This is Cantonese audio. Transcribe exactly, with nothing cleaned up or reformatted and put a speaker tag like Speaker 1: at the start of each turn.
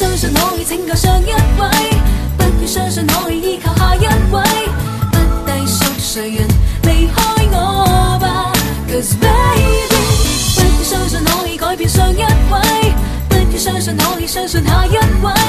Speaker 1: 相信可以拯救上一位，不要相信可以依靠下一位，不隸屬誰人離開我吧 ，Cause baby， 不要相信可以改變上一位，不要相信可以相信下一位。